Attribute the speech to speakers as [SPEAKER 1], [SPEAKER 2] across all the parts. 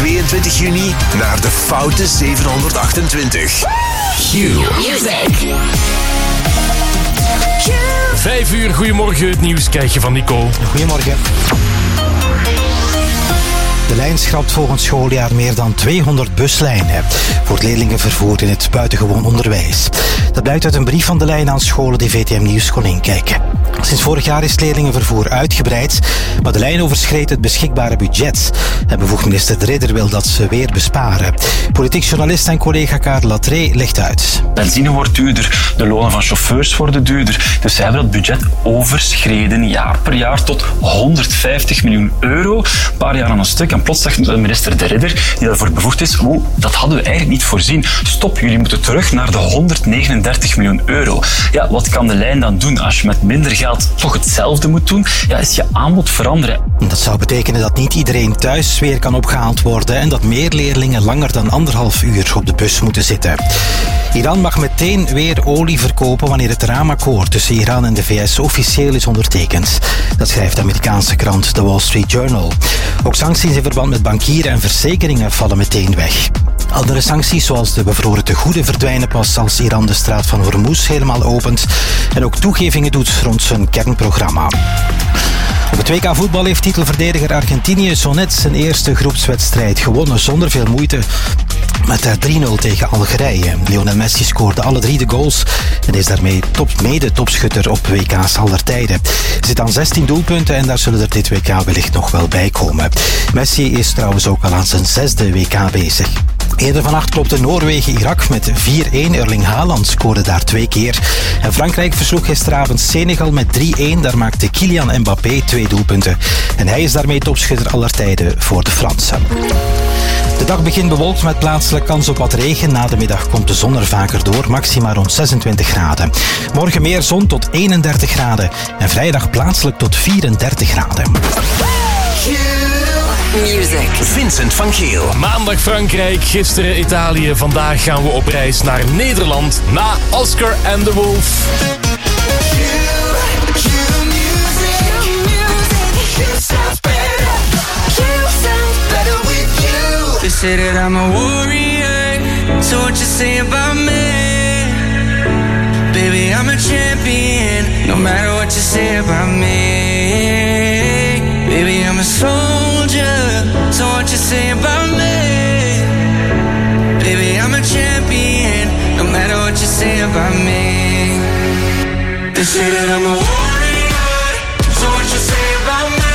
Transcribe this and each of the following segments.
[SPEAKER 1] 22 juni naar de foute 728. Q Music.
[SPEAKER 2] 5 uur, goedemorgen. Het nieuws krijg je van Nico.
[SPEAKER 3] Goedemorgen. De lijn schrapt volgend schooljaar meer dan 200 buslijnen voor het leerlingenvervoer in het buitengewoon onderwijs. Dat blijkt uit een brief van de lijn aan scholen die VTM Nieuws kon inkijken. Sinds vorig jaar is het leerlingenvervoer uitgebreid, maar de lijn overschreed het beschikbare budget. En bevoegd minister De Ridder wil dat ze weer besparen. Politiek journalist en collega Karel Latree legt uit.
[SPEAKER 4] Benzine wordt duurder, de lonen van chauffeurs worden duurder. Dus ze hebben dat budget overschreden jaar per jaar tot 150 miljoen euro. Een paar jaar aan een stuk. En plots zegt minister De Ridder, die daarvoor bevoegd is, dat hadden we eigenlijk niet voorzien. Stop, jullie moeten terug naar de 139 miljoen euro. Ja, wat kan de lijn dan doen als je met minder geld toch hetzelfde moet doen? Ja, is je aanbod veranderen.
[SPEAKER 3] Dat zou betekenen dat niet iedereen thuis weer kan opgehaald worden en dat meer leerlingen langer dan 1,5 uur op de bus moeten zitten. Iran mag meteen weer olie verkopen wanneer het raamakkoord tussen Iran en de VS officieel is ondertekend. Dat schrijft de Amerikaanse krant The Wall Street Journal. Ook sancties in verband met bankieren en verzekeringen vallen meteen weg. Andere sancties, zoals de bevroren tegoeden, verdwijnen pas als Iran de straat van Hormuz helemaal opent en ook toegevingen doet rond zijn kernprogramma. Op het WK voetbal heeft titelverdediger Argentinië zo net zijn eerste groepswedstrijd gewonnen zonder veel moeite met 3-0 tegen Algerije. Lionel Messi scoorde alle 3 de goals en is daarmee mede-topschutter op WK's aller tijden. Hij zit aan 16 doelpunten en daar zullen er dit WK wellicht nog wel bij komen. Messi is trouwens ook al aan zijn 6e WK bezig. Eerder vannacht klopte Noorwegen-Irak met 4-1. Erling Haaland scoorde daar 2 keer. En Frankrijk versloeg gisteravond Senegal met 3-1. Daar maakte Kylian Mbappé 2 doelpunten. En hij is daarmee topschutter aller tijden voor de Fransen. De dag begint bewolkt met plaatselijk kans op wat regen. Na de middag komt de zon er vaker door, maxima rond 26 graden. Morgen meer zon tot 31 graden. En vrijdag plaatselijk tot 34 graden.
[SPEAKER 1] Music. Vincent van Geel.
[SPEAKER 2] Maandag Frankrijk, gisteren Italië. Vandaag gaan we op reis naar Nederland na Oscar and the Wolf.
[SPEAKER 5] They say that I'm a warrior, so what you say about me? Baby, I'm a champion, no matter what you say about me. Baby, I'm a soldier, so what you say about me? Baby, I'm a champion, no matter what you say about me. They say that I'm a warrior, so what you say about me?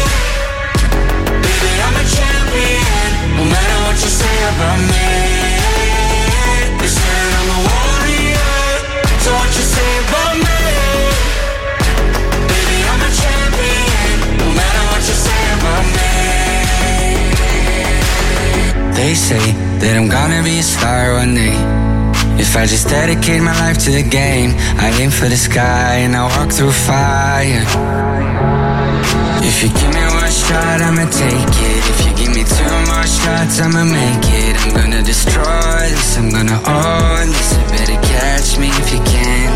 [SPEAKER 5] Baby, I'm a champion, no matter what you say about me. They say that I'm a warrior, so what you say about me? Baby, I'm a champion, no matter what you say about me. They say that I'm gonna be a star one day. If I just dedicate my life to the game, I aim for the sky and I walk through fire. If you give me one shot, I'ma take it. If you give me 2 more shots, I'ma make it. I'm gonna destroy this, I'm gonna own this. You better catch me if you can.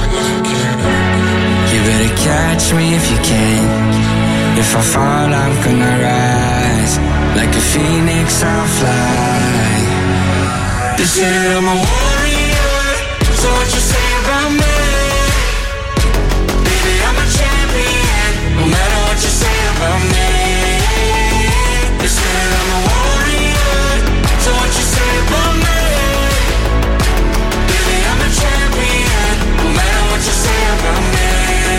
[SPEAKER 5] You better catch me if you can. If I fall, I'm gonna rise. Like a phoenix, I'll fly. They say that I'm a warrior, so what you say about me? Baby, I'm a champion, no matter what you say about me. They say that I'm a warrior, so what you say about me? Baby, I'm a champion, no matter what you say about me.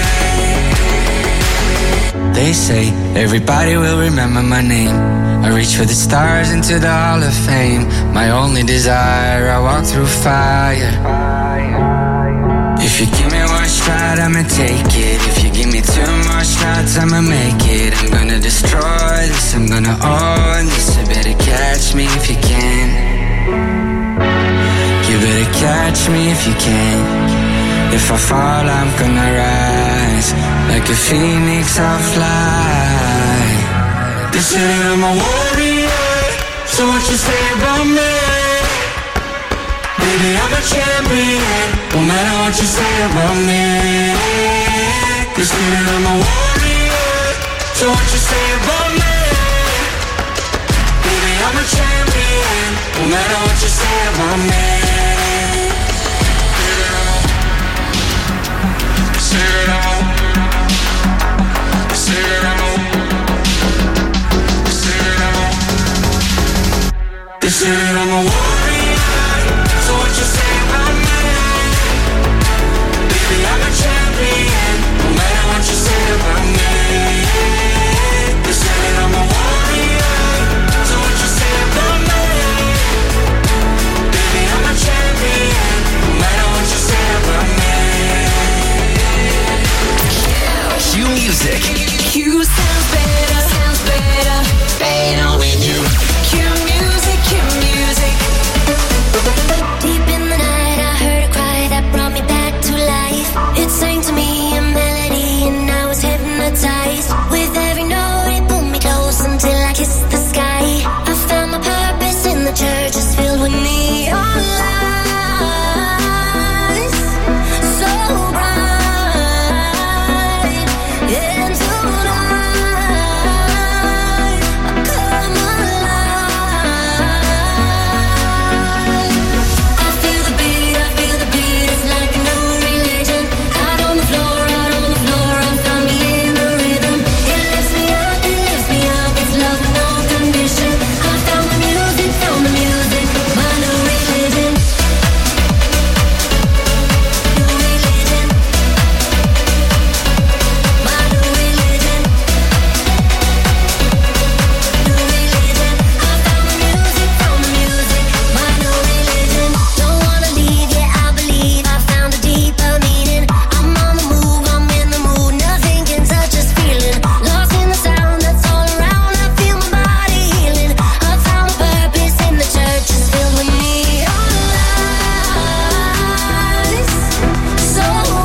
[SPEAKER 5] They say everybody will remember my name. I reach for the stars into the Hall of Fame. My only desire, I walk through fire. If you give me one shot, I'ma take it. If you give me 2 more shots, I'ma make it. I'm gonna destroy this, I'm gonna own this. You better catch me if you can. You better catch me if you can. If I fall, I'm gonna rise. Like a phoenix, I'll fly. They say that I'm a warrior, so what you say about me? Baby, I'm a champion, no matter what you say about me. They say that I'm a warrior, so what you say about me? Baby, I'm I'm a champion, no matter what you say about me. Say it out. Say it out. Say it out. They say that I'm a warrior, so what you say about me? Baby, I'm a champion, no matter what you say about me. They say that I'm a warrior, so what you say about me? Baby, I'm a champion, no matter what you say about me.
[SPEAKER 1] Q Music.
[SPEAKER 6] Q sounds better, better with you. Q music, Q music. Deep in the night, I heard a cry that brought me back to life. It sang to me a melody, and I was hypnotized. With every note, it pulled me close until I kissed the sky. I found my purpose in the church, it's filled with neon lights, so bright. And tonight, I come alive. I feel the beat, it's like a new religion. Out on the floor, I found me in the rhythm. It lifts me up, it's love with no condition. I found the music, my new religion. New religion. My new religion. New religion. I found the music, my new religion. Don't wanna leave, yeah, I believe I found a deeper meaning. I'm on the move, I'm in the mood, nothing can touch this feeling. Lost in the sound that's all around, I feel my body healing. I found my purpose in the church, it's filled with neon lights, so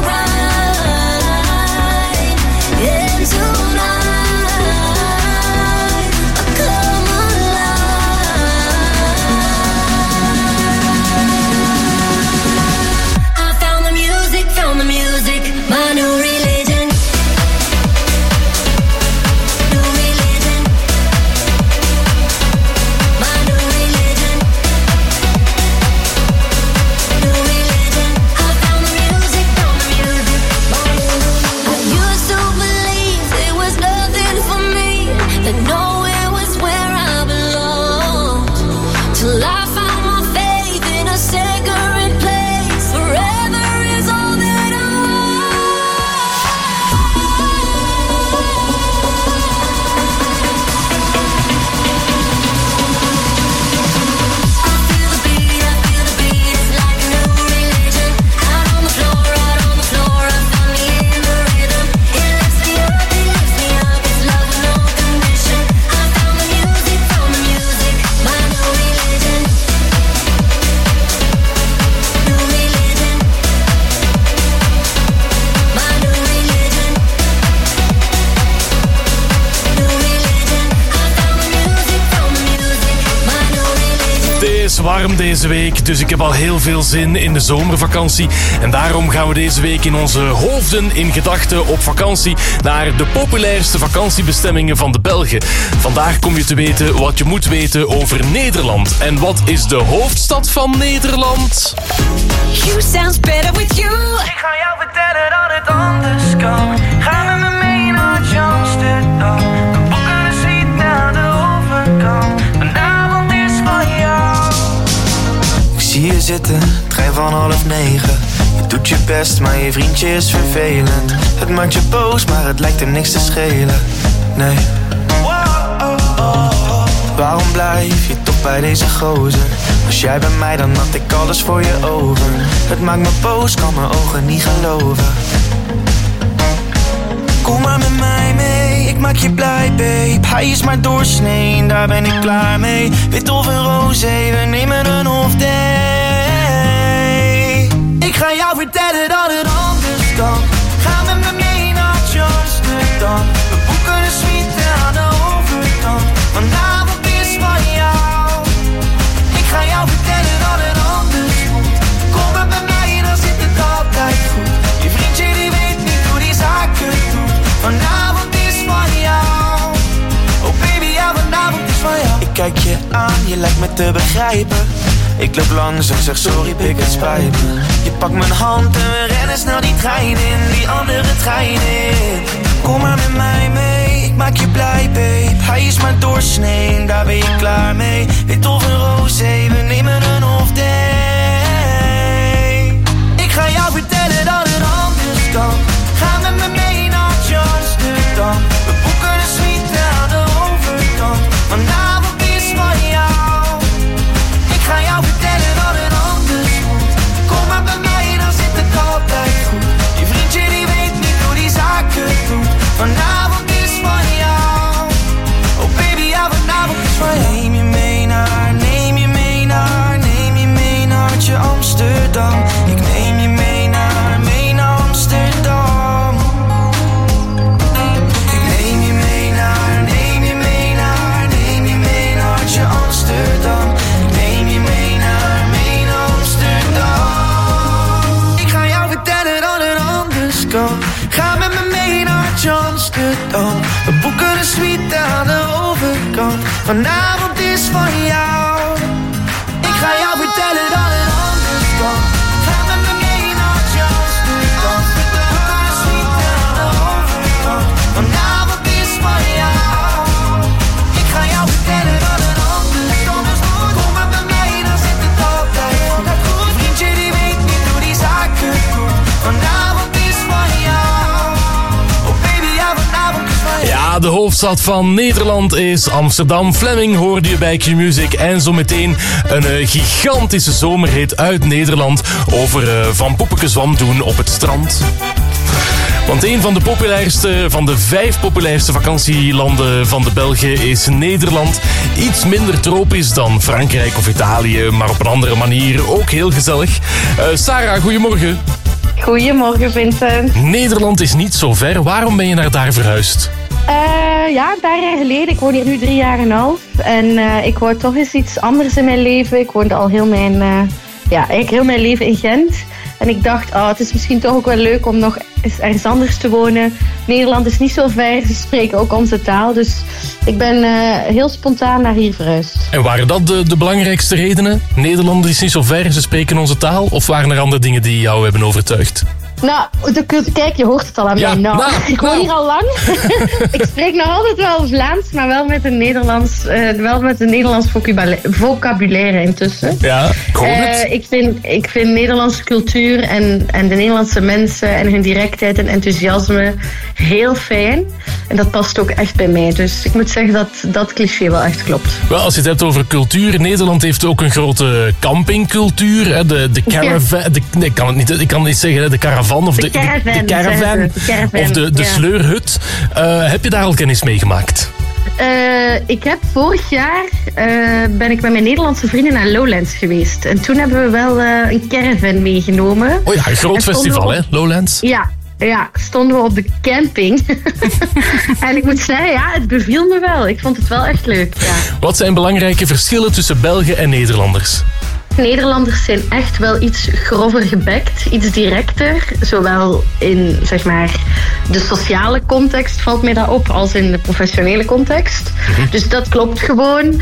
[SPEAKER 6] bright. And tonight, I come alive. I found the music, my new religion. New religion. My new religion. New religion. I found the music, I used to believe there was nothing for me, that nowhere was where I belonged. Till I found my faith in a sacred place. Forever is all that I feel the beat, it's like a new religion. Out on the floor, I found me in the rhythm. It lifts me up, it's love with no condition. I found the music, my new religion. New religion. My new religion. New religion. I found the music, my new religion.
[SPEAKER 2] Het is warm deze week, dus ik heb al heel veel zin in de zomervakantie. En daarom gaan we deze week in onze hoofden in gedachten op vakantie naar de populairste vakantiebestemmingen van de Belgen. Vandaag kom je te weten wat je moet weten over Nederland. En wat is de hoofdstad van Nederland?
[SPEAKER 6] You sounds better with you.
[SPEAKER 7] Ik ga jou vertellen dat het anders kan. Ga met me mee naar Amsterdam. We boeken een suite naar de overkant. Vanavond is van jou.
[SPEAKER 8] Ik zie je zitten, trein van 8:30. Je doet je best, maar je vriendje is vervelend. Het maakt je boos, maar het lijkt er niks te schelen. Nee. Waarom blijf je toch bij deze gozer? Was jij bij mij, dan had ik alles voor je over. Het maakt me boos, kan mijn ogen niet geloven. Kom maar met mij mee, ik maak je blij, babe. Hij is maar doorsnee, daar ben ik klaar mee. Wit of een roze, we nemen een half day. Ik ga jou vertellen dat het anders kan. Ga met me mee naar Amsterdam. We boeken een suite aan de overkant. Vanavond is van jou. Ik ga jou vertellen dat het anders moet. Kom maar bij mij, dan zit het altijd goed. Je vriendje die weet niet hoe die zaken doet. Vanavond is van jou. Oh baby, ja, vanavond is van jou. Ik kijk je aan, je lijkt me te begrijpen. Ik loop langs en zeg sorry, pik, het spijt me. Je pakt mijn hand en we rennen snel die trein in, die andere trein in. Kom maar met mij mee, ik maak je blij, babe. Hij is maar doorsnee, daar ben je klaar mee. Wit of een roze, we nemen een off day. Ik ga jou vertellen dat het anders kan. Ga met me mee naar Amsterdam. We boeken een suite aan de overkant. Vanavond is van jou. Ik ga jou vertellen dat het anders moet. Kom maar bij mij, dan zit het altijd goed. Je vriendje die weet niet hoe die zaken doet. Vanavond is van jou. Oh baby, ja, vanavond is van jou. Neem je mee naar, neem je mee naar, neem je mee naar Amsterdam. Ik neem je mee naar Amsterdam. Ik neem je mee naar, neem je mee naar, neem je mee naar Amsterdam. Ik neem je mee naar Amsterdam. Ik ga jou vertellen dat het anders kan. Ga met me mee naar Amsterdam. We boeken een suite aan de overkant. Vanavond is van jou. Ik ga jou vertellen dat het anders kan. Ga met me mee naar Amsterdam. We boeken een suite aan de overkant. Vanavond is van jou. Ik ga jou vertellen dat het anders kan. Kom maar bij mij, dan zit het altijd goed. Je vriendje die weet niet hoe die zaken doet. Vanavond is van jou. Oh baby, ja, vanavond is van jou.
[SPEAKER 2] Ja, de hoofdstad van Nederland is Amsterdam. Fleming hoorde je bij Q-Music. En zometeen een gigantische zomerhit uit Nederland over Van Poppeke zwam doen op het strand. Want een van de 5 populairste vakantielanden van de Belgen is Nederland. Iets minder tropisch dan Frankrijk of Italië, maar op een andere manier ook heel gezellig. Sarah, goedemorgen.
[SPEAKER 9] Goedemorgen, Vincent.
[SPEAKER 2] Nederland is niet zo ver. Waarom ben je naar daar verhuisd?
[SPEAKER 9] Ja, een paar jaar geleden. Ik woon hier nu 3 jaar en een half. En ik wou toch eens iets anders in mijn leven. Ik woonde al heel mijn leven in Gent. En ik dacht, het is misschien toch ook wel leuk om nog eens ergens anders te wonen. Nederland is niet zo ver, ze spreken ook onze taal. Dus ik ben heel spontaan naar hier verhuisd.
[SPEAKER 2] En waren dat de belangrijkste redenen? Nederland is niet zo ver, ze spreken onze taal? Of waren er andere dingen die jou hebben overtuigd?
[SPEAKER 9] Nou, kijk, je hoort het al aan mij. Ik woon hier al lang. Ik spreek nog altijd wel Vlaams, maar wel met een Nederlands vocabulaire intussen.
[SPEAKER 2] Ja, ik hoor het.
[SPEAKER 9] Ik vind Nederlandse cultuur en de Nederlandse mensen en hun directheid en enthousiasme heel fijn. En dat past ook echt bij mij. Dus ik moet zeggen dat dat cliché wel echt klopt.
[SPEAKER 2] Wel, als je het hebt over cultuur, Nederland heeft ook een grote campingcultuur. Hè? De caravan, ik kan het niet zeggen, de caravan of de caravan of de sleurhut. Heb je daar al kennis mee gemaakt?
[SPEAKER 9] Ik heb vorig jaar ben ik met mijn Nederlandse vrienden naar Lowlands geweest. En toen hebben we wel een caravan meegenomen.
[SPEAKER 2] Oh ja, een groot festival, hè? Lowlands?
[SPEAKER 9] Ja, stonden we op de camping. En ik moet zeggen, ja, het beviel me wel. Ik vond het wel echt leuk, ja.
[SPEAKER 2] Wat zijn belangrijke verschillen tussen Belgen en Nederlanders?
[SPEAKER 9] Nederlanders zijn echt wel iets grover gebekt, iets directer. Zowel in, zeg maar, de sociale context valt mij dat op, als in de professionele context. Dus dat klopt gewoon.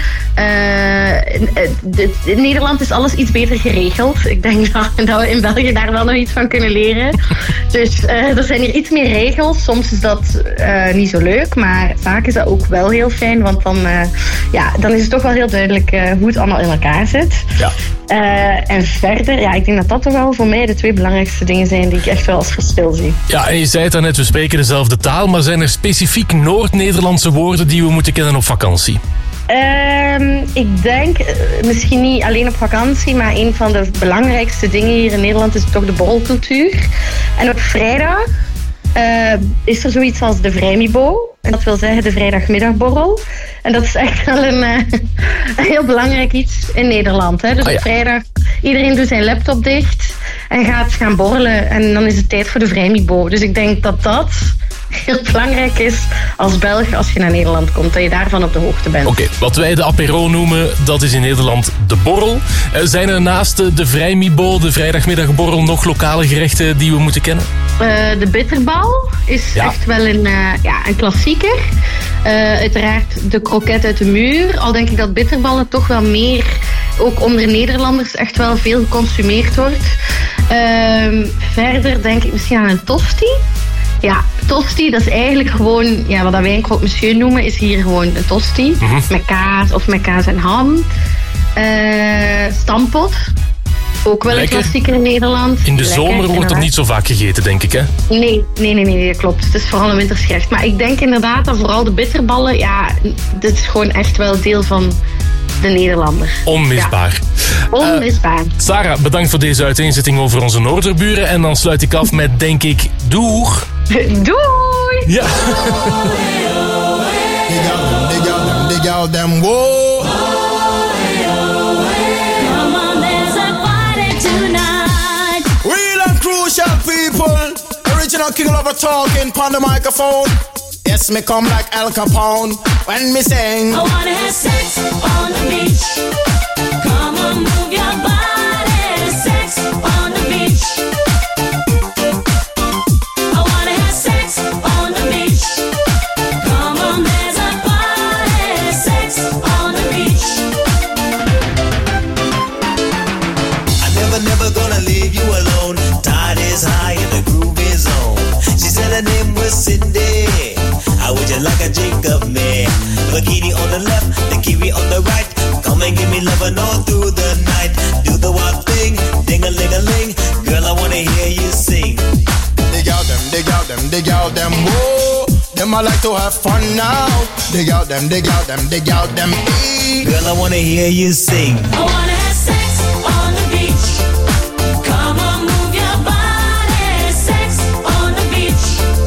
[SPEAKER 9] In Nederland is alles iets beter geregeld. Ik denk dat we in België daar wel nog iets van kunnen leren. Dus er zijn hier iets meer regels. Soms is dat niet zo leuk, maar vaak is dat ook wel heel fijn. Want dan is het toch wel heel duidelijk hoe het allemaal in elkaar zit. Ja. En verder, ja, ik denk dat dat toch wel voor mij de 2 belangrijkste dingen zijn die ik echt wel als verschil zie. Ja,
[SPEAKER 2] en je zei het daarnet, we spreken dezelfde taal, maar zijn er specifiek Noord-Nederlandse woorden die we moeten kennen op vakantie?
[SPEAKER 9] Ik denk, misschien niet alleen op vakantie, maar een van de belangrijkste dingen hier in Nederland is toch de borrelcultuur. En op vrijdag is er zoiets als de vrijmibo. En dat wil zeggen de vrijdagmiddagborrel. En dat is echt wel een heel belangrijk iets in Nederland. Hè? Dus op vrijdag, iedereen doet zijn laptop dicht en gaat gaan borrelen. En dan is het tijd voor de vrijmibo. Dus ik denk dat heel belangrijk is als Belg als je naar Nederland komt. Dat je daarvan op de hoogte bent.
[SPEAKER 2] Oké, wat wij de apéro noemen, dat is in Nederland de borrel. Zijn er naast de vrijmibo, de vrijdagmiddagborrel, nog lokale gerechten die we moeten kennen?
[SPEAKER 9] De bitterbal is echt wel een klassieker. Uiteraard de kroket uit de muur. Al denk ik dat bitterballen toch wel meer, ook onder Nederlanders, echt wel veel geconsumeerd wordt. Verder denk ik misschien aan een tosti. Ja, tosti, dat is eigenlijk gewoon, wat wij een croque monsieur noemen, is hier gewoon een tosti. Met kaas of met kaas en ham. Stampot. Ook wel
[SPEAKER 2] Lekker.
[SPEAKER 9] een klassieker in Nederland.
[SPEAKER 2] In de zomer wordt
[SPEAKER 9] inderdaad.
[SPEAKER 2] dat niet zo vaak gegeten, denk ik, hè?
[SPEAKER 9] Nee, dat klopt. Het is vooral een wintersgerecht. Maar ik denk inderdaad dat vooral de bitterballen, dit is gewoon echt wel deel van de Nederlander.
[SPEAKER 2] Onmisbaar.
[SPEAKER 9] Onmisbaar.
[SPEAKER 2] Sarah, bedankt voor deze uiteenzetting over onze Noorderburen. En dan sluit ik af met, denk ik, doeg.
[SPEAKER 9] Doei!
[SPEAKER 2] Ja.
[SPEAKER 10] Dig out them, whoa.
[SPEAKER 6] Come on, there's a party tonight.
[SPEAKER 10] Real and crucial people. Original king lover talking on the microphone. Yes, me come like Al Capone when me sing.
[SPEAKER 6] I wanna have sex on the beach. Come on, move your body. Sex on the beach. I wanna have sex on the beach. Come on, there's a party. Sex on the beach.
[SPEAKER 11] I'm never gonna leave you alone. Tide is high and the groove is on. She said her name was Cindy. How would you like a drink of me? Bikini on the left, the kiwi on the right. Come and give me lovin' all through the night. Do the wild thing, ding-a-ling-a-ling. Girl, I wanna hear you sing.
[SPEAKER 10] Dig out them, dig out them, dig out them, whoa. Them I like to have fun now. Dig out them, dig out them, dig out them,
[SPEAKER 11] Girl, I wanna hear you sing.
[SPEAKER 6] I wanna have sex on the beach. Come on, move your body. Sex on the beach.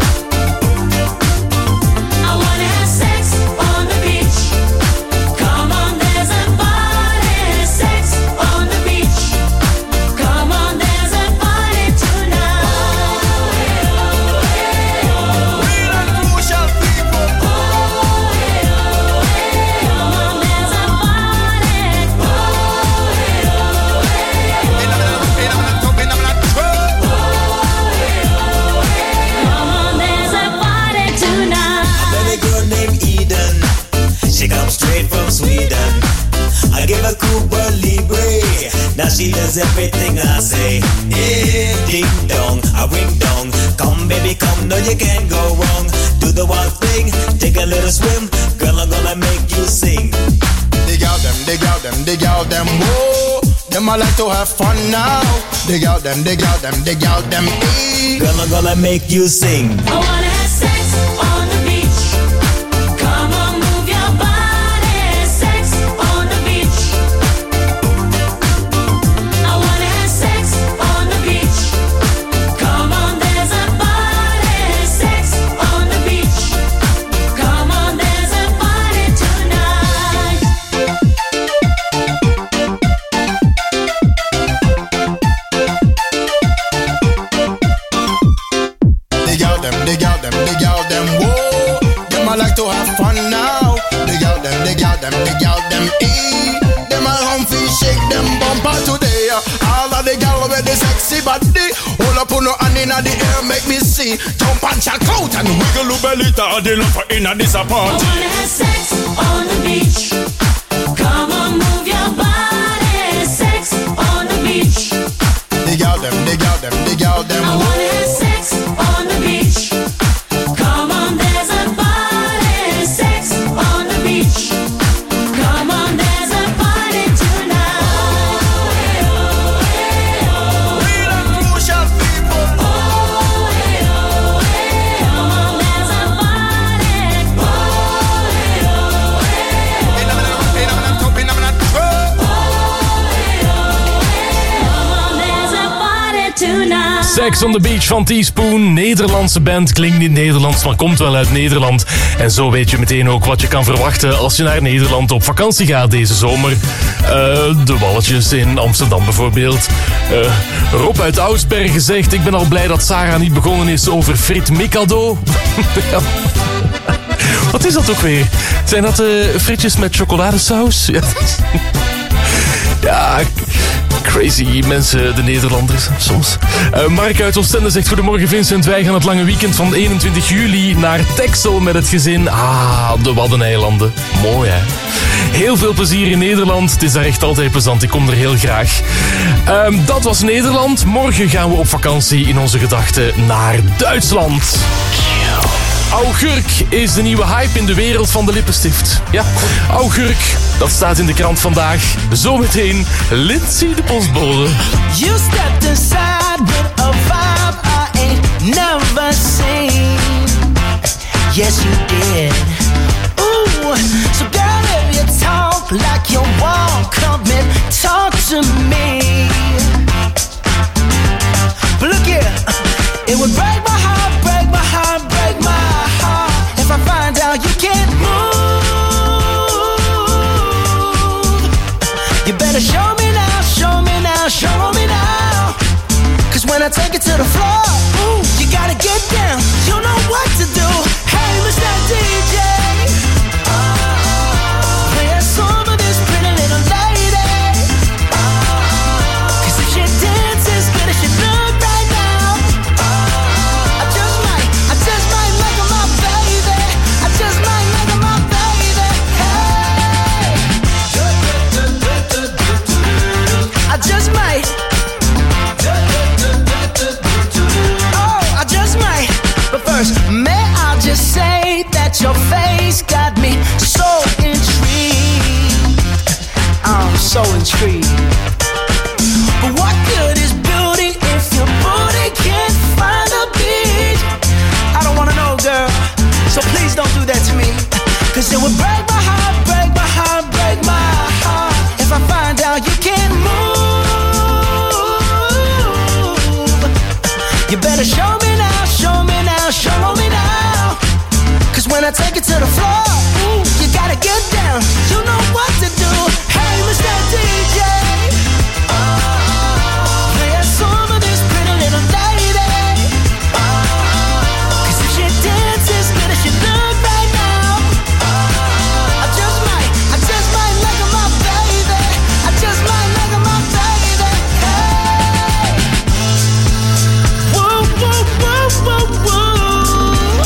[SPEAKER 6] I wanna have sex on the beach. Come on, there's a party. Sex on the beach. Come on, there's a party tonight.
[SPEAKER 10] Real and crucial people.
[SPEAKER 6] Come on, there's a party. Come on, there's a party tonight.
[SPEAKER 11] Met a girl named Eden. She comes straight from Sweden. I give her Cuba Libre. Now she does everything I say. Yeah, ding dong, a ring dong. Come baby, come, no you can't go wrong. Do the one thing, take a little swim. Girl, I'm gonna make you sing.
[SPEAKER 10] Dig out them, dig out them, dig out them, whoa. Them I like to have fun now. Dig out them, dig out them, dig out them,
[SPEAKER 11] Girl, I'm gonna make you sing.
[SPEAKER 6] I wanna have sex on the beach. Come on, move your body. Sex on the beach. I wanna have sex on the beach. Come on, there's a party. Sex on the beach. Come on, there's a party tonight.
[SPEAKER 10] dig out them, dig out them, dig out them, whoa. Them I like to have fun now. Dig out them, dig out them, dig out them, Them I humpy shake them bumper today. All of the gal with the sexy body. Hold up on no hand in the air, make me see. Jump and shout out and wiggle your belly to the love for in a this
[SPEAKER 6] I
[SPEAKER 10] party.
[SPEAKER 6] wanna have sex on the beach. Come on, move your body. Sex on the beach.
[SPEAKER 10] Dig out them, dig out them, dig out them,
[SPEAKER 6] I wanna
[SPEAKER 10] whoa.
[SPEAKER 6] have sex on the beach. Come on, there's a party. Sex on the beach. Come on, there's a party tonight.
[SPEAKER 10] Real and crucial people.
[SPEAKER 6] Come on, there's a party. Come on, there's a party tonight.
[SPEAKER 2] Sex on the Beach van Teaspoon. Nederlandse band, klinkt niet Nederlands, maar komt wel uit Nederland. En zo weet je meteen ook wat je kan verwachten als je naar Nederland op vakantie gaat deze zomer. De Walletjes in Amsterdam bijvoorbeeld. Rob uit Oudbergen zegt, ik ben al blij dat Sarah niet begonnen is over Frit Mikado. Wat is dat ook weer? Zijn dat frietjes met chocoladesaus? Ja, crazy mensen, de Nederlanders, soms. Mark uit Oostende zegt, goedemorgen Vincent, wij gaan het lange weekend van 21 juli naar Texel met het gezin. De Waddeneilanden. Mooi, hè? Heel veel plezier in Nederland. Het is daar echt altijd plezant. Ik kom er heel graag. Dat was Nederland. Morgen gaan we op vakantie in onze gedachten naar Duitsland. Augurk is de nieuwe hype in de wereld van de lippenstift. Ja, augurk, dat staat in de krant vandaag. Zometeen Lindsay de postbode.
[SPEAKER 8] You stepped inside with a vibe I ain't never seen. Yes, you did. Ooh, so girl, if you talk like you want, come and talk to me. But look here, it would break my heart, break my heart, break my heart if I find out you can't move. You better show me now, show me now, show me now. Cause when I take it to the floor, ooh, you gotta get down. You know what to do. Hey, Mr. DJ, play a song for this pretty little lady. Cause if she dances good as she look right now, I just might make her my baby. I just might make her my baby. Hey, I just might. Oh, I just might. But first, may I just say that your face got me so intrigued. I'm so intrigued. But what good is beauty if your booty can't find a beat? I don't wanna know, girl, so please don't do that to me. Cause it would break my heart, break my heart, break my heart if I find out you can't move. You better show me now, show me now, show me now. Cause when I take it to the floor, ooh, you gotta get down. You know what to do. Hey, Mr. DJ, play a song for this pretty little lady. Cause if she dances good as she look right now, I just might make her my baby. I just might make her my baby. Hey, woo, woo, woo, woo, woo.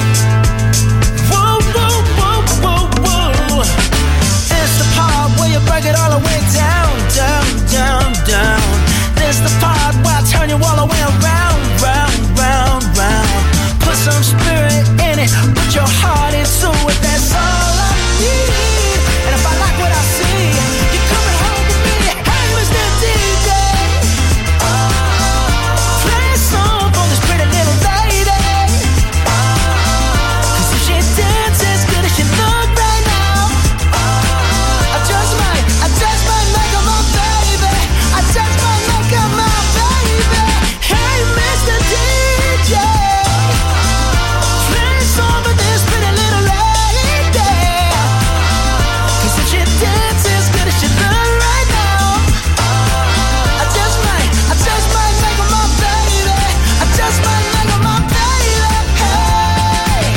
[SPEAKER 8] Woo, woo, woo, woo, woo. It's the part where you break it all the way down, down, down, down. It's the part where I turn you all the way around, round, round, round. Put some spirit in it, put your heart into it, that's all I need. And if I like what I see, you're coming home with me. Hey, Mr. DJ, play a song for this pretty little lady. Cause if she dances good as she look right now, I just might make her my baby. I just might make her my baby. Hey, Mr. DJ, play a song for this pretty little lady. Cause if she dances good as she look right now, I just might make her my baby. I just might make her my baby. Hey,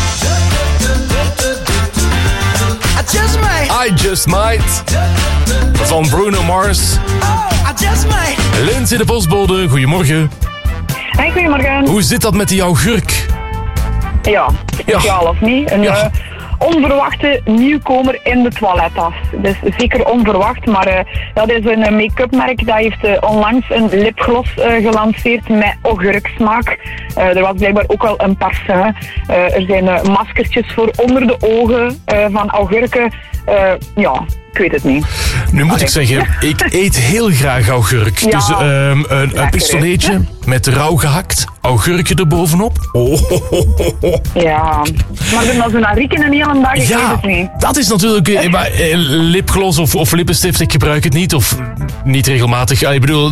[SPEAKER 8] I just might.
[SPEAKER 2] I Just Might van Bruno Mars.
[SPEAKER 8] Oh, I just might.
[SPEAKER 2] Lindsay de postbode, goedemorgen.
[SPEAKER 12] Hey, goedemorgen.
[SPEAKER 2] Hoe zit dat met die augurk?
[SPEAKER 12] Ja, speciaal of niet? Een onverwachte nieuwkomer in de toilettas. Dus zeker onverwacht, maar dat is een make-up merk dat heeft onlangs een lipgloss gelanceerd met augurksmaak. Er was blijkbaar ook wel een parfum. Er zijn maskertjes voor onder de ogen van augurken. Ik weet het niet.
[SPEAKER 2] Nu moet ik zeggen, ik eet heel graag augurk.
[SPEAKER 12] Ja,
[SPEAKER 2] Dus een pistoletje met rauw gehakt, augurkje erbovenop.
[SPEAKER 12] Ja, maar dan zo'n rieken een hele dag, ik weet het niet.
[SPEAKER 2] Dat is natuurlijk... maar lipgloss of lippenstift, ik gebruik het niet. Of niet regelmatig. Ik bedoel,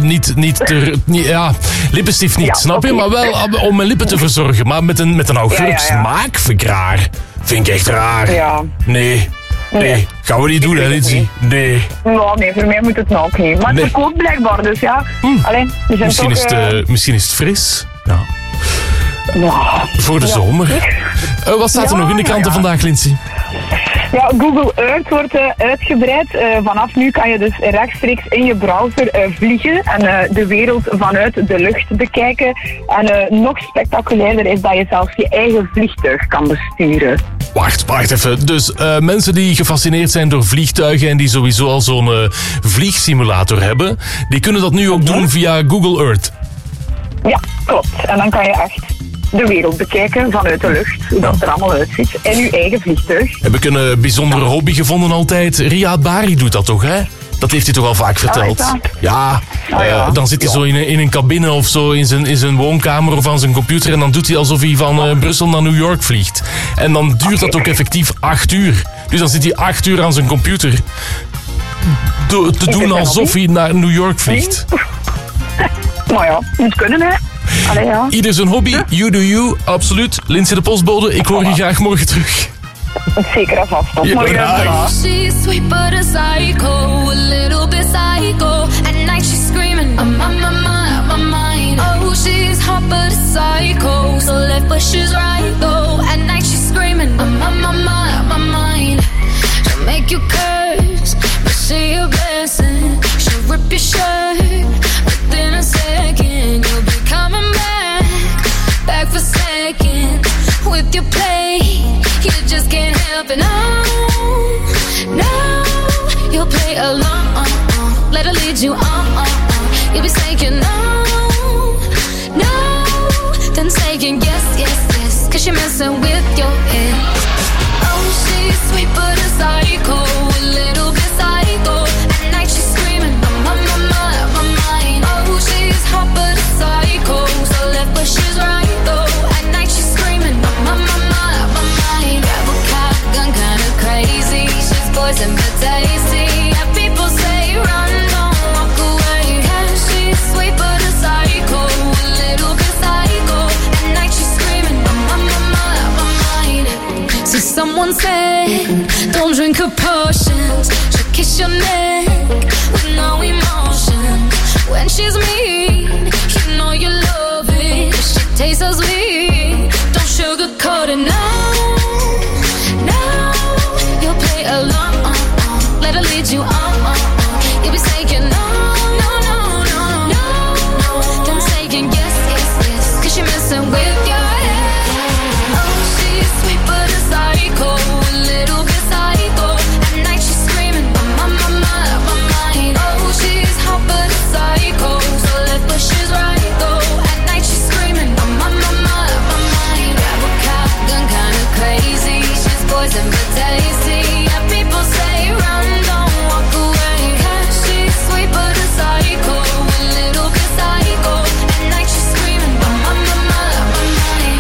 [SPEAKER 2] lippenstift niet, snap je? Maar wel om mijn lippen te verzorgen. Maar met een augurk smaak vind ik raar. Vind ik echt raar.
[SPEAKER 12] Ja.
[SPEAKER 2] Nee, gaan we niet doen, hè, Lindsay? Nee.
[SPEAKER 12] Nou, nee, voor mij moet het nou ook niet. Maar het verkoopt blijkbaar, dus ja. Allee, die zijn
[SPEAKER 2] Misschien is het fris. Ja.
[SPEAKER 12] Nou,
[SPEAKER 2] voor de zomer. Wat staat er nog in de kranten vandaag, Lindsay?
[SPEAKER 12] Ja, Google Earth wordt uitgebreid. Vanaf nu kan je dus rechtstreeks in je browser vliegen en de wereld vanuit de lucht bekijken. En nog spectaculairder is dat je zelfs je eigen vliegtuig kan besturen.
[SPEAKER 2] Wacht even. Dus mensen die gefascineerd zijn door vliegtuigen en die sowieso al zo'n vliegsimulator hebben, die kunnen dat nu ook doen via Google Earth.
[SPEAKER 12] Ja, klopt. En dan kan je echt de wereld bekijken vanuit de lucht, hoe dat er allemaal uitziet. En uw eigen vliegtuig.
[SPEAKER 2] Heb ik een bijzondere hobby gevonden altijd. Riyad Bari doet dat toch, hè? Dat heeft hij toch al vaak verteld. Dan zit hij zo in een cabine of zo in zijn woonkamer of aan zijn computer en dan doet hij alsof hij van Brussel naar New York vliegt. En dan duurt dat ook effectief 8 uur. Dus dan zit hij 8 uur aan zijn computer te doen alsof hij naar New York vliegt.
[SPEAKER 12] Nou ja, moet kunnen, hè. Allee, ja.
[SPEAKER 2] Ieder zijn hobby, you do you, absoluut. Lindsay de Postbode, ik hoor je graag morgen terug.
[SPEAKER 12] Zeker en vast. Tot morgen.
[SPEAKER 6] She's sweet but a psycho, a little bit psycho. At night she's screaming, I'm on my mind. Oh, she's hot but a psycho, so left but she's right though. At night she's screaming, I'm on my mind. She'll make you curse, but she a blessing. She'll rip your shirt within a second. You'll be coming back for seconds with your play. You just can't help it, no. You'll play along, let her lead you on. You'll be saying no, then saying yes, 'cause you're messing with your head. Oh, she's sweet but a psycho, a little bit psycho. At night she's screaming, I'm on my mind. Oh, she's hot but a psycho, so left but she's right though. At night she's screaming, I'm on my mind. Grab a cop gun, kinda crazy. She's poison but tasty. And people say run, don't walk away. Yeah, she's sweet but a psycho, a little bit psycho. At night she's screaming, I'm on my mind. See, someone said, don't drink her potions. She'll kiss your neck with no emotion. When she's mean, you know you love it. She tastes so sweet, don't sugarcoat it, no. You'll play along, let her lead you on. You'll be saying no. Then saying yes, 'cause you're messing with your head. Oh, she's sweet but a psycho, a little bit psycho. At night she's screaming, I'm on my mind. Oh, she's hot but a psycho, so left but she's right though. At night she's screaming, I'm on my mind. Grab a cop gun, kinda crazy. She's poison but tasty. And people say run, don't walk away. 'Cause she's sweet but a psycho, a little bit psycho. At night she's screaming, I'm on my mind.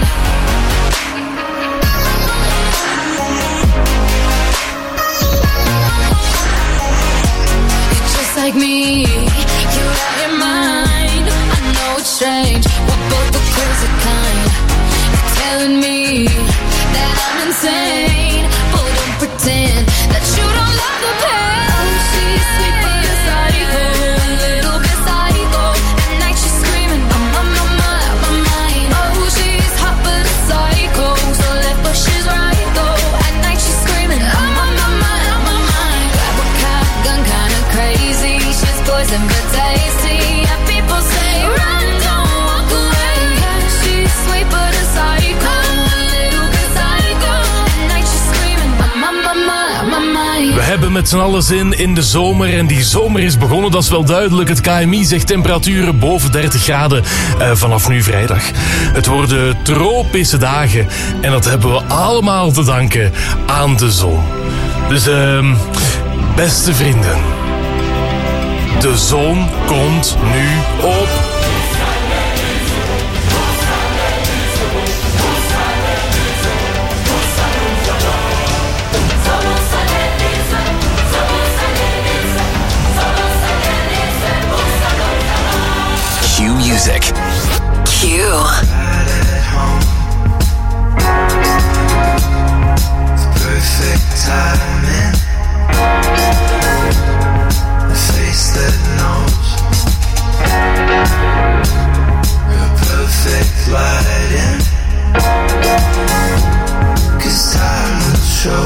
[SPEAKER 6] You're just like me, you're out your mind. I know it's strange, we're both the crazy kind. You're telling me that I'm insane, but don't pretend that you don't love the pain. Oh, she's sweet but a psycho, a little bit psycho. At night she's screaming, I'm on my mind. Oh, she's hot but a psycho, so left but she's right though. At night she's screaming, I'm on my mind. Grab a cop gun, kinda crazy. She's poison but tasty. And people say run, don't walk away. Yeah, she's sweet but a psycho, a little bit psycho. At night she's screaming, I'm on my mind.
[SPEAKER 2] We hebben met z'n allen zin in de zomer en die zomer is begonnen, dat is wel duidelijk. Het KMI zegt temperaturen boven 30 graden vanaf nu vrijdag. Het worden tropische dagen en dat hebben we allemaal te danken aan de zon. Dus Beste vrienden, de zon komt nu op.
[SPEAKER 1] Q Music.
[SPEAKER 6] Q.
[SPEAKER 13] Perfect timing. A face that knows. A perfect lighting. 'Cause time will show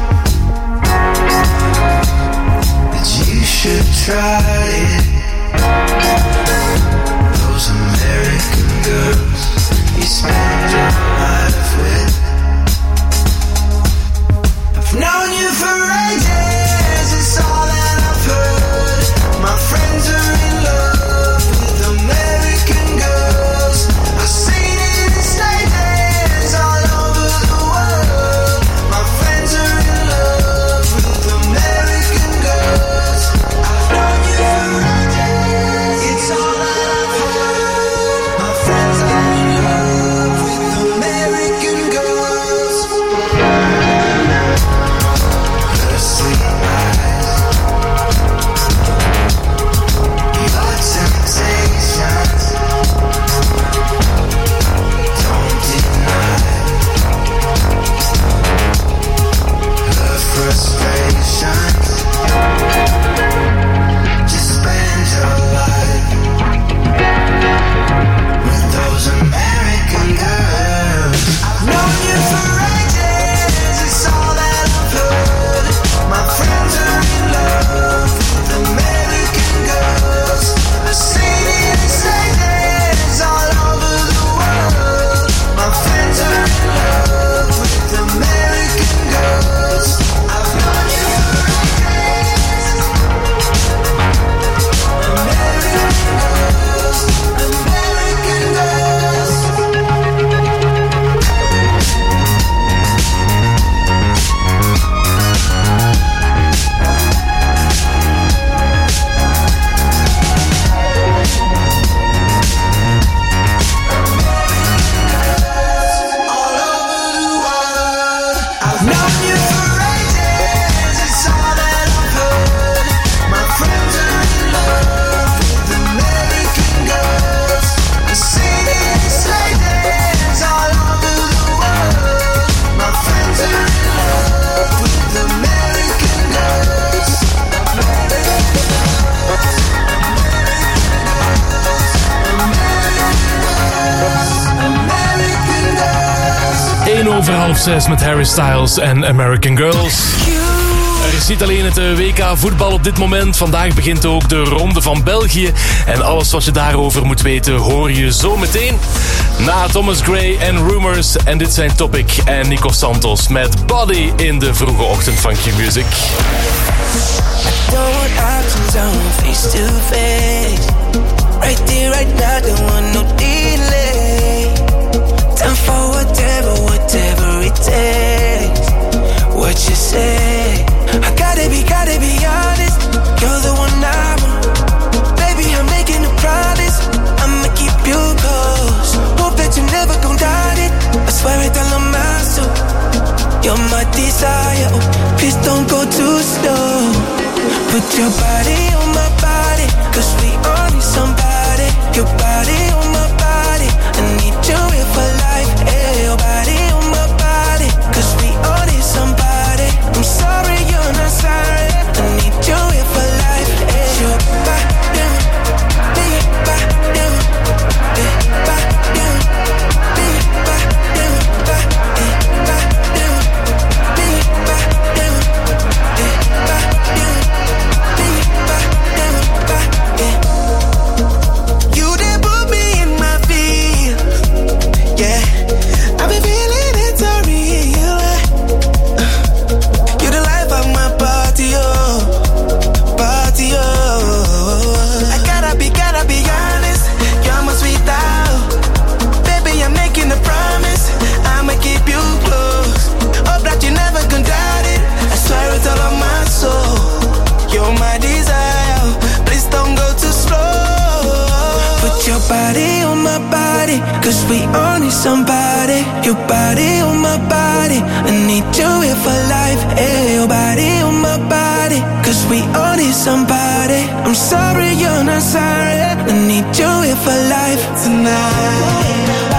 [SPEAKER 13] that you should try it. Those American girls you spend your life with. I've known you for ages, it's all that I've heard. My friends are in love with American girls. I've seen it in stages all over the world. My friends are in love with American girls. I've known you for ages, it's all that I've heard. My friends are in love with American girls. Her sweet eyes, your temptations, don't deny her frustrations. Just spend your life with those American girls. I've known you for ages, it's all that I've heard. My friends are in love with American girls. I've seen it in stages all over the world. My friends are in love with American girls. I've known you for ages. American girls, American girls. All over the world. I've known you for ages, it's all that I've heard. My friends are in love with American girls. I've seen it in stages all over the world. My friends are in love with American girls. American girls.
[SPEAKER 2] 5:01 met Harry Styles en American Girls. Er is niet alleen het WK voetbal op dit moment. Vandaag begint ook de Ronde van België. En alles wat je daarover moet weten hoor je zo meteen. Na Thomas Gray en Rumors. En dit zijn Topic en Nico Santos met Body in de vroege ochtend van Q Music.
[SPEAKER 8] Don't want options, I want face to face. Right there, right now, don't want no delay. Time for whatever it takes. What you say? I gotta be honest. You're the one I want. Baby, I'm making a promise. I'ma keep you close. Hope that you never gon' doubt it. I swear it all on my soul. You're my desire. Oh, please don't go too slow. Put your body on my body, 'cause we all need somebody. Your body on my body, I need you here for life. Hey, your body on my body, 'cause we all need somebody. I'm sorry you're not sorry, I need you here for life. Hey, your body, your body, your body, You did put me
[SPEAKER 13] body on my body, cause we all need somebody. Your body on my body, I need you here for life. Hey, your body on my body, cause we all need somebody. I'm sorry you're not sorry, I need you here for life tonight.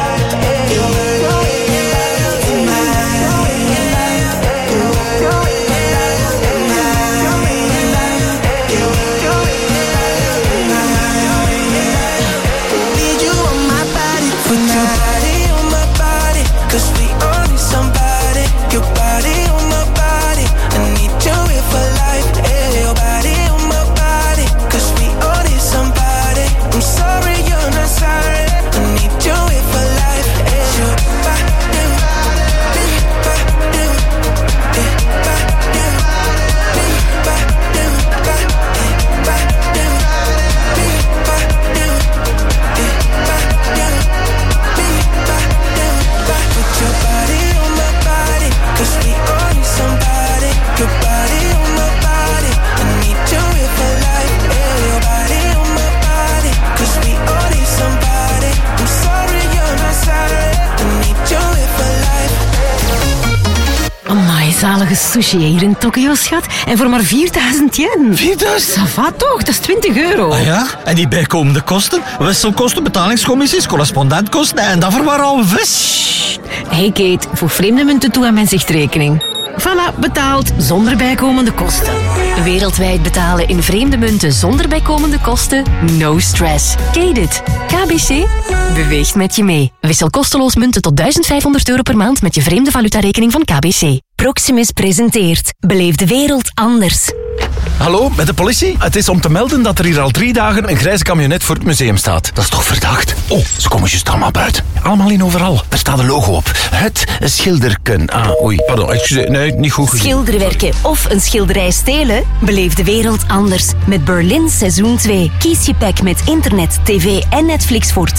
[SPEAKER 14] Zalige sushi hier in Tokio, schat. En voor maar 4000 yen.
[SPEAKER 15] 4000?
[SPEAKER 14] Ça va toch? Dat is 20 euro.
[SPEAKER 15] Ah ja? En die bijkomende kosten? Wisselkosten, betalingscommissies, correspondentkosten en dat verwarren we vis.
[SPEAKER 14] Hey Kate, voeg vreemde munten toe aan mijn zichtrekening. Voilà, betaald zonder bijkomende kosten. Wereldwijd betalen in vreemde munten zonder bijkomende kosten? No stress. Kate it. KBC beweegt met je mee. Wissel kosteloos munten tot €1500 per maand met je vreemde valutarekening van KBC. Proximus presenteert Beleef de wereld anders.
[SPEAKER 15] Hallo, met de politie? Het is om te melden dat er hier al 3 dagen een grijze camionet voor het museum staat. Dat is toch verdacht? Oh, ze komen juist allemaal buiten. Allemaal in overal. Daar staat een logo op. Het schilderken. Ah, oei, pardon, excuseer. Nee, niet goed gezien.
[SPEAKER 14] Schilderwerken of een schilderij stelen? Beleef de wereld anders met Berlin Seizoen 2. Kies je pack met internet, tv en Netflix voor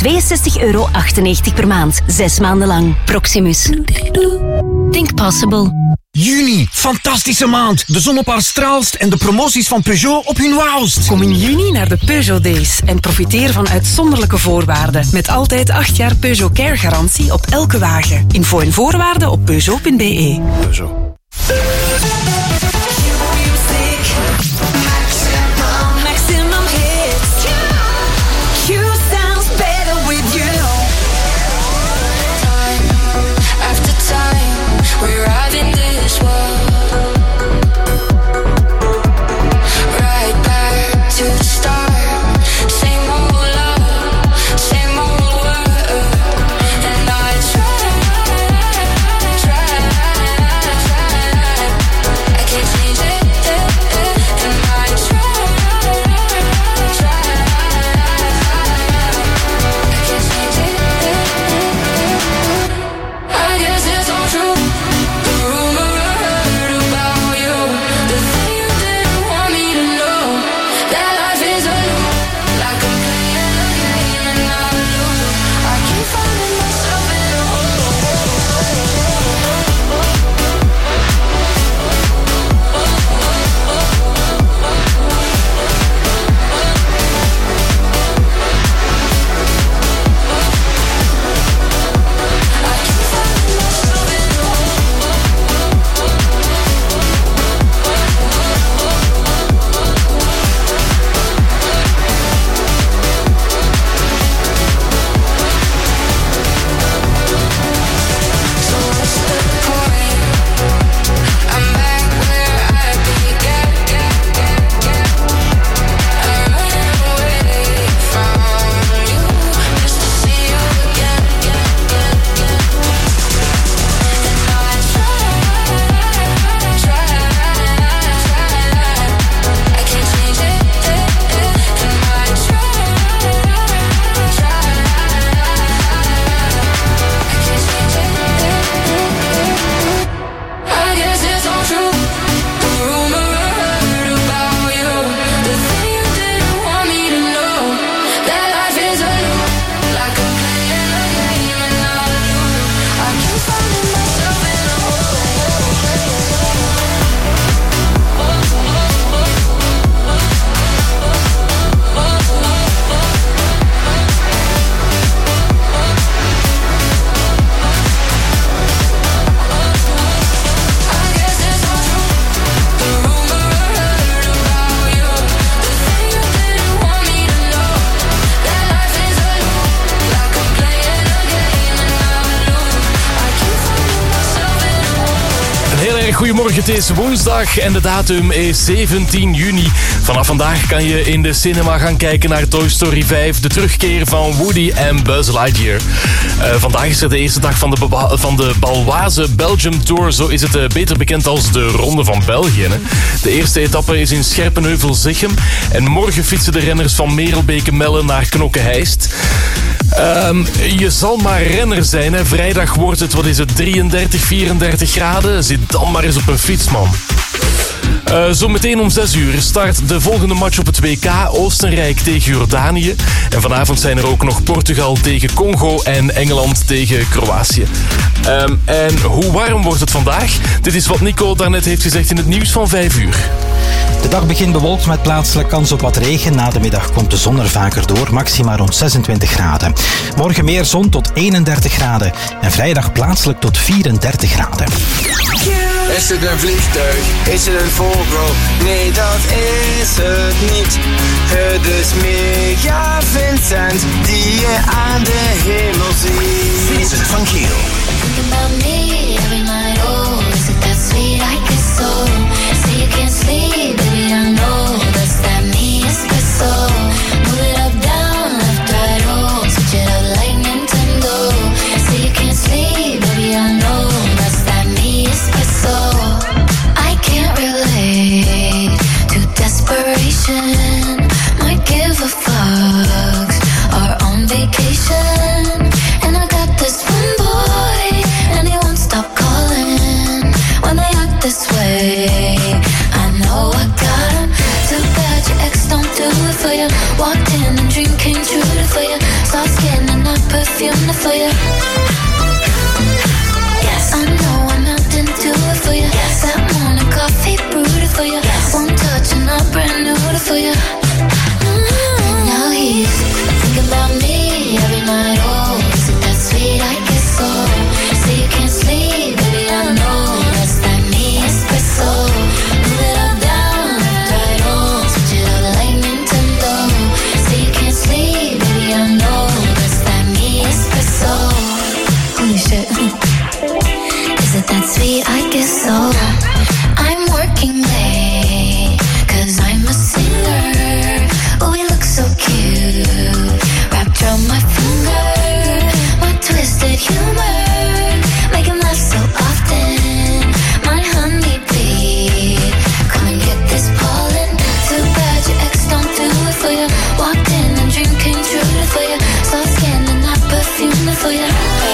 [SPEAKER 14] €62,98 per maand. 6 maanden lang. Proximus. Think possible.
[SPEAKER 16] Juni, fantastische maand. De zon op haar straalst en de promoties van Peugeot op hun wauwst.
[SPEAKER 17] Kom in juni naar de Peugeot Days en profiteer van uitzonderlijke voorwaarden. Met altijd 8 jaar Peugeot Care garantie op elke wagen. Info en voorwaarden op Peugeot.be.
[SPEAKER 15] Peugeot.
[SPEAKER 6] Maximum hits. Q sounds better with you. Time after time, we ride in this world. Right back to the start. Same old love, same old world. And I try
[SPEAKER 2] goedemorgen, het is woensdag en de datum is 17 juni. Vanaf vandaag kan je in de cinema gaan kijken naar Toy Story 5, de terugkeer van Woody en Buzz Lightyear. Vandaag is er de eerste dag van de Baloise Belgium Tour, zo is het beter bekend als de Ronde van België. Hè? De eerste etappe is in Scherpenheuvel-Zichem en morgen fietsen de renners van Merelbeke-Melle naar Knokke-Heist. Je zal maar renner zijn, hè. Vrijdag wordt het, 33, 34 graden. Zit dan maar eens op een fiets, man. Zometeen om 6 uur start de volgende match op het WK. Oostenrijk tegen Jordanië. En vanavond zijn er ook nog Portugal tegen Congo en Engeland tegen Kroatië. En hoe warm wordt het vandaag? Dit is wat Nico daarnet heeft gezegd in het nieuws van 5 uur.
[SPEAKER 3] De dag begint bewolkt met plaatselijk kans op wat regen. Na de middag komt de zon er vaker door, maxima rond 26 graden. Morgen meer zon tot 31 graden. En vrijdag plaatselijk tot 34 graden.
[SPEAKER 18] Is het een vliegtuig? Is het een vogel? Nee, dat is het niet. Het is Mega Vincent die je aan de hemel ziet.
[SPEAKER 1] Vincent van Giel.
[SPEAKER 6] Think about me every night, oh, is it that sweet I get so? Say you can't sleep, baby, I know that's that me espresso. Move it up, down, left, right, oh, switch it up like Nintendo. Say you can't sleep, baby, I know that's that me espresso. I can't relate to desperation, might give a fuck, are on vacation, and I got this one boy, and he won't stop calling when they act this way. I know I got him. Too bad your ex don't do it for you. Walked in and dream came true for you. Soft skin and not perfume for you. Yes, I know I'm not didn't do it for you. Yes, that morning coffee brewed it for you. Yes, one touch and I'm brand new for you. Now he's thinking about me every night. Oh, is it that sweet I get so? Say you can't sleep, baby, I know that's that me espresso. Move it up, down, left, right, oh, switch it up like Nintendo. Say you can't sleep, baby, I know that's that me espresso. Holy shit. Is it that sweet I get so? I'm working late, 'cause I'm a singer. Oh, we look so cute, wrapped around my finger. My twisted humor, make him laugh so often. My honeybee, come and get this pollen. Too bad your ex don't do it for you. Walked in and dream came true for you. Soft skin and not perfume for you.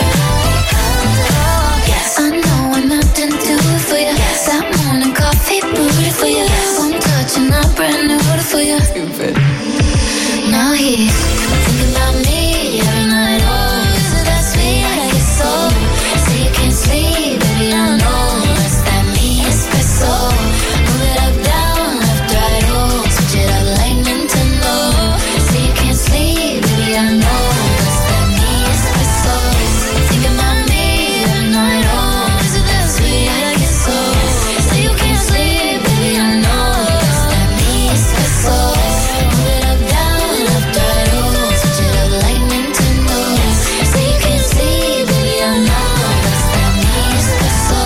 [SPEAKER 6] Yes, I know I'm not didn't do it for you. Yes, that morning coffee brewed it for you. One touch and I'm brand new for you. Stupid. Now he's thinking about me every night. Oh, is it that sweet I get so? Say you can't sleep, baby, I know that's that me espresso. Move it up, down, left, right, oh, switch it up like Nintendo. Say you can't sleep, baby, I know that's that me espresso. Thinking about me every night. Oh, is it that sweet I get so? Say you can't sleep, baby, I know that's that me espresso. Move it up, down, left, right, oh, switch it up like Nintendo. Say you can't sleep, baby, I know that's that me espresso.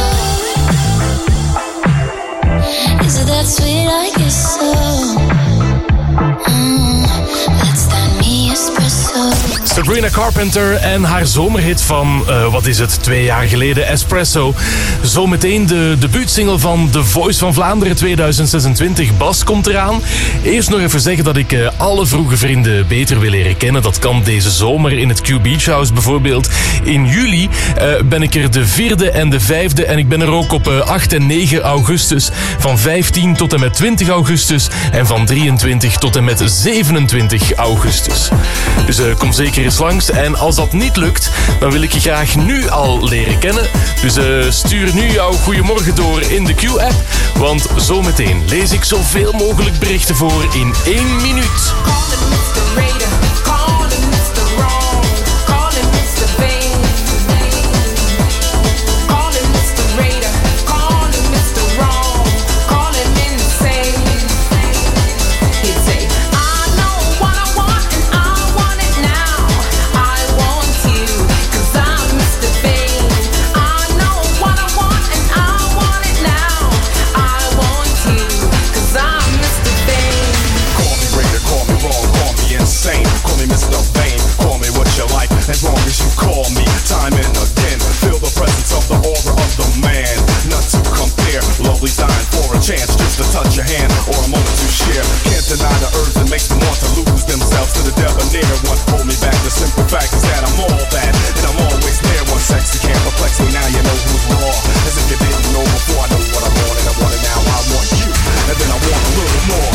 [SPEAKER 6] Is it that sweet I get so? That's that me espresso.
[SPEAKER 2] Sabrina Carpenter en haar zomerhit van, 2 jaar geleden, Espresso. Zometeen de debuutsingle van The Voice van Vlaanderen 2026. Bas komt eraan. Eerst nog even zeggen dat ik alle vroege vrienden beter wil leren kennen. Dat kan deze zomer in het Q Beach House bijvoorbeeld. In juli ben ik er de 4e en de 5e. En ik ben er ook op 8 en 9 augustus. Van 15 tot en met 20 augustus. En van 23 tot en met 27 augustus. Dus kom zeker eens langs. En als dat niet lukt, dan wil ik je graag nu al leren kennen. Dus stuur nu jouw goeiemorgen door in de Q-app. Want zometeen lees ik zoveel mogelijk berichten voor in 1 minuut.
[SPEAKER 19] Now who want to lose themselves to the debonair one. Hold me back, the simple fact is that I'm all that, and I'm always there. One sex you can't perplex me, now you know who's raw. As if you didn't know before, I know what I want, and I want it now, I want you, and then I want a little more.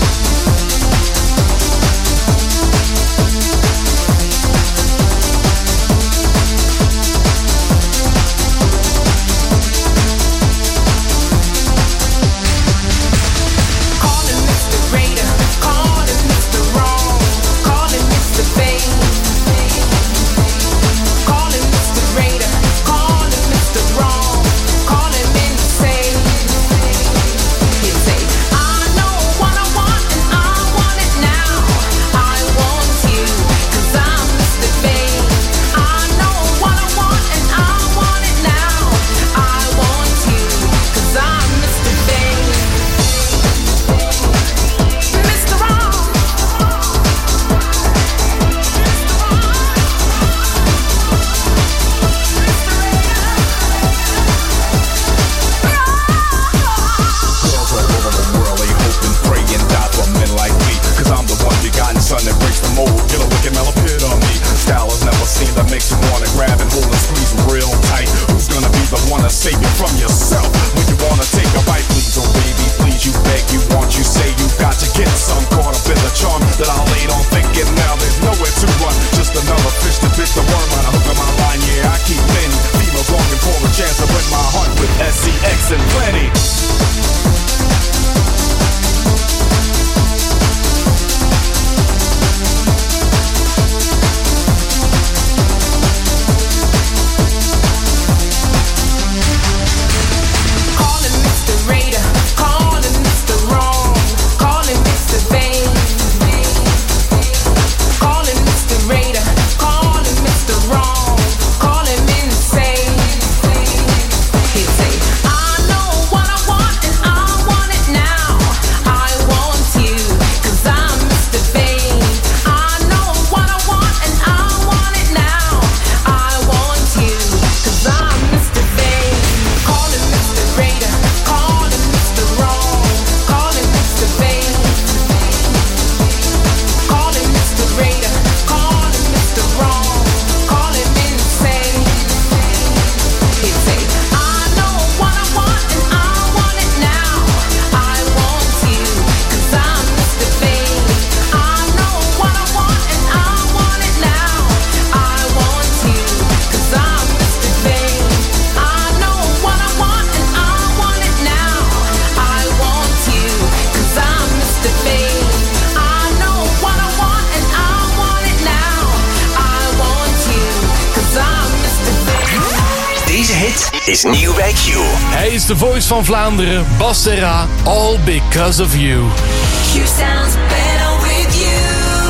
[SPEAKER 1] is nieuw bij Q.
[SPEAKER 2] Hij is de voice van Vlaanderen, Bas Serra, All Because of You.
[SPEAKER 6] Q sounds better with you.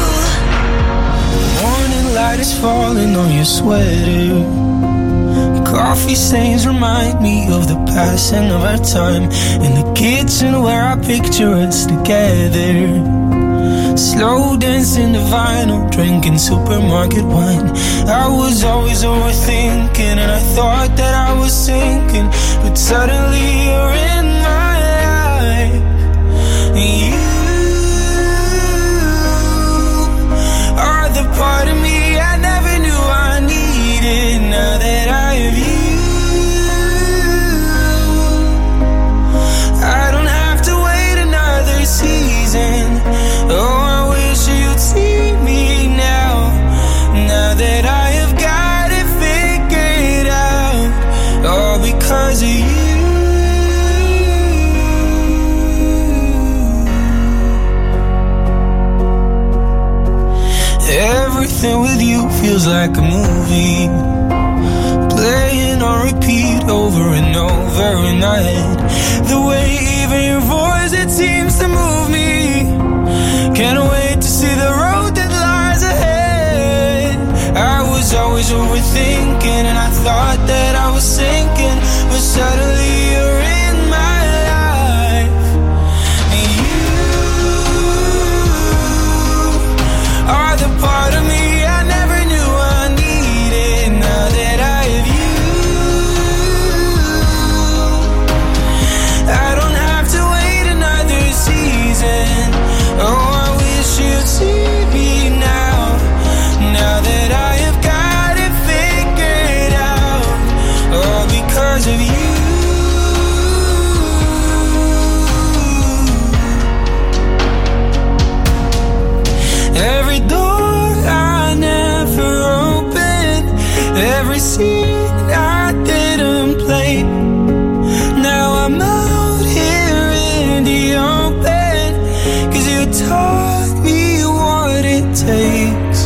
[SPEAKER 8] Morning light is falling on your sweater. Coffee stains remind me of the passing of our time in the kitchen where I picture us together. Slow dancing to vinyl, drinking supermarket wine. I was always overthinking and I thought that I was sinking, but suddenly you're in my life. You are the part of me I never knew I needed. Now that I have you, I don't have to wait another season. Oh, I wish you'd see me now. Now that I have got it figured out, all because of you. Everything with you feels like a movie, playing on repeat over and over. And I had the way even your voice, it seems to move me. Can't wait to see the road that lies ahead. I was always overthinking and I thought that I was sinking, but suddenly you're in my life. And you are the part of me I never knew I needed. Now that I have you, I don't have to wait another season. Oh, I wish you
[SPEAKER 13] scene I didn't play. Now I'm out here in the open, 'cause you taught me what it takes.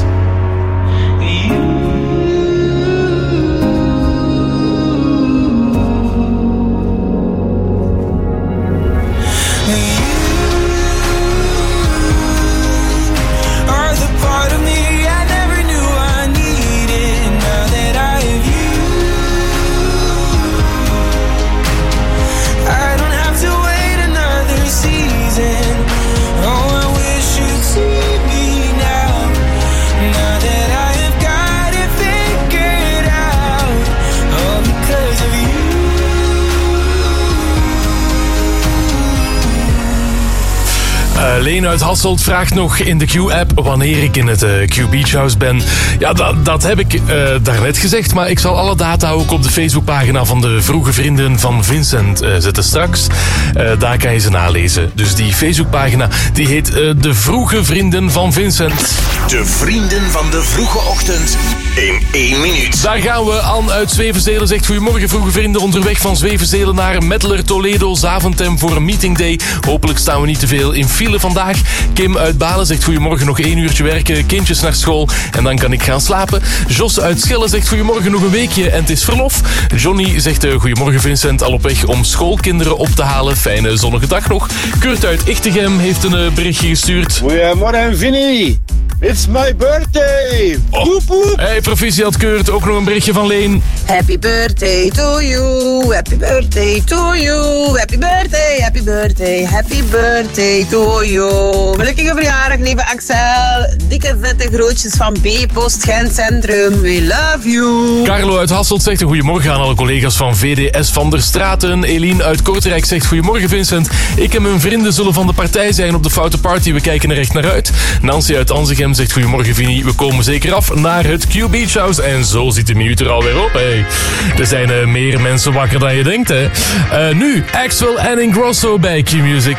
[SPEAKER 2] Leen uit Hasselt vraagt nog in de Q-app wanneer ik in het Q Beach House ben. Ja, dat heb ik daarnet gezegd, maar ik zal alle data ook op de Facebookpagina van de Vroege Vrienden van Vincent zetten straks. Daar kan je ze nalezen. Dus die Facebookpagina die heet de Vroege Vrienden van Vincent.
[SPEAKER 1] De Vrienden van de Vroege Ochtend in 1 minuut.
[SPEAKER 2] Daar gaan we. Anne uit Zwevenzelen zegt goedemorgen Vroege Vrienden, onderweg van Zwevenzelen naar Medler Toledo Zaventem voor een meeting day. Hopelijk staan we niet te veel in file vandaag. Kim uit Balen zegt goedemorgen, nog 1 uurtje werken, kindjes naar school en dan kan ik gaan slapen. Jos uit Schelle zegt goedemorgen, nog een weekje en het is verlof. Johnny zegt goedemorgen Vincent, al op weg om schoolkinderen op te halen. Fijne zonnige dag nog. Kurt uit Ichtegem heeft een berichtje gestuurd.
[SPEAKER 20] Goedemorgen Vinnie. It's my birthday! Woep woep!
[SPEAKER 2] Hey, proficiat Kurt, ook nog een berichtje van Leen.
[SPEAKER 21] Happy birthday to you, happy birthday to you, happy birthday, happy birthday, happy birthday to you. Gelukkige verjaardag, lieve Axel. Dikke vette groetjes van B-Post Gent Centrum. We love you.
[SPEAKER 2] Carlo uit Hasselt zegt een goedemorgen aan alle collega's van VDS van der Straten. Eline uit Kortrijk zegt goedemorgen Vincent. Ik en mijn vrienden zullen van de partij zijn op de Foute Party. We kijken er echt naar uit. Nancy uit Anzegem zegt goedemorgen Vinnie, we komen zeker af naar het Q Beach House. En zo ziet de minuut er alweer op. Hey. Er zijn meer mensen wakker dan je denkt. Hè. Nu Axwell en Ingrosso bij Q Music.
[SPEAKER 13] I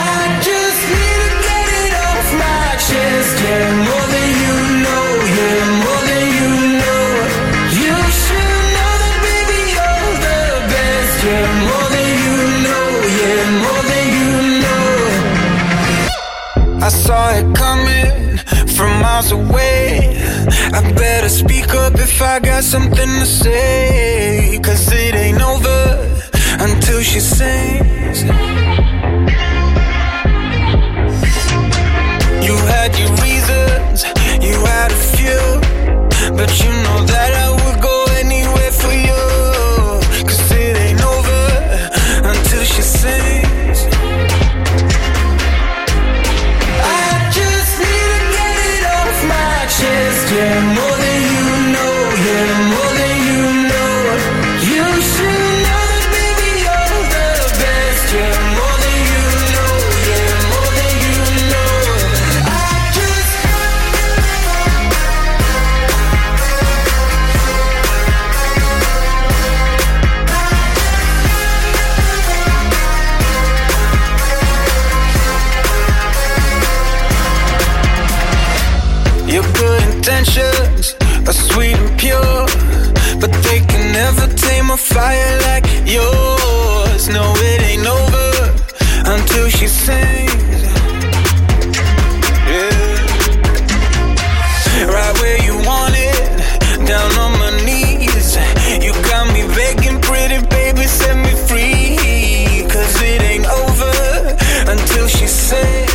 [SPEAKER 13] just need to get it off my chest. Yeah, more than you know. Yeah, more than you know. You should know that baby you're the best. Yeah, more than you know. Yeah, more than you know. I saw it coming from miles away. I better speak up if I got something to say. 'Cause it ain't over until she sings. You had your reasons, you had a few, but you know that I would go anywhere for you. 'Cause it ain't over until she sings. Yeah, more than you know, yeah, more than you know. You should know that baby you're the best. Yeah, more than you know, yeah, more than you know. I just your good intentions are sweet and pure, but they can never tame a fire like yours. No, it ain't over until she sings. Yeah, right where you want it, down on my knees. You got me begging, pretty baby, set me free. 'Cause it ain't over until she sings.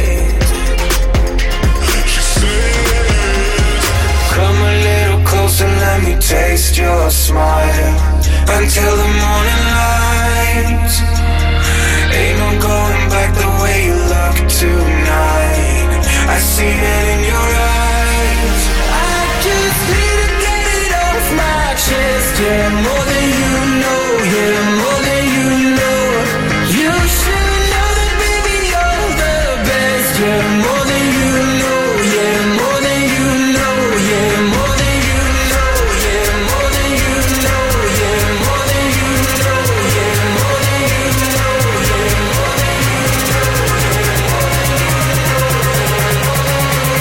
[SPEAKER 13] Come a little closer, let me taste your smile until the morning light. Ain't no going back the way you look tonight. I see it in your eyes. I just need to get it off my chest. Yeah, more than you know. Yeah, more than you know. You should know that baby you're the best. Yeah, more than you know. Yeah, more than you know. Yeah, more than you know. Yeah, more than you know. Yeah, more than you know. Yeah, more than you know. Yeah, more than you know.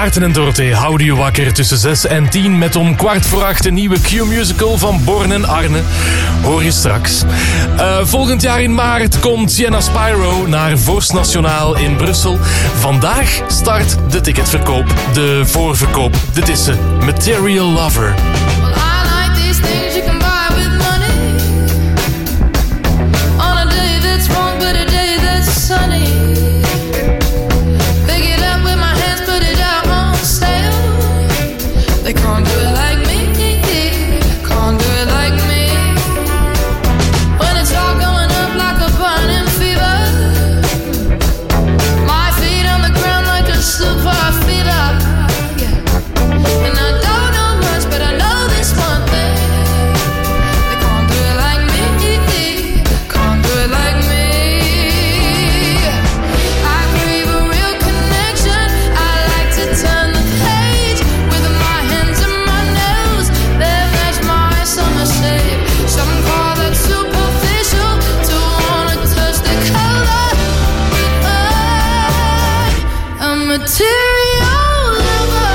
[SPEAKER 2] Maarten en Dorothee houden je wakker tussen 6 en 10 met om 7:15 een nieuwe Q-musical van Born en Arne. Hoor je straks. Volgend jaar in maart komt Sienna Spyro naar Vorst Nationaal in Brussel. Vandaag start de ticketverkoop, de voorverkoop. Dit is ze, Material Lover.
[SPEAKER 4] Things you can buy with money on a day that's wrong but a day that's sunny. Pick it up with my hands, put it out on sale. They can't do it like me, can't do it like me. When it's all going up like a burning fever, my feet on the ground like a super feet up, yeah. And I don't know much but I know this one thing. Material lover,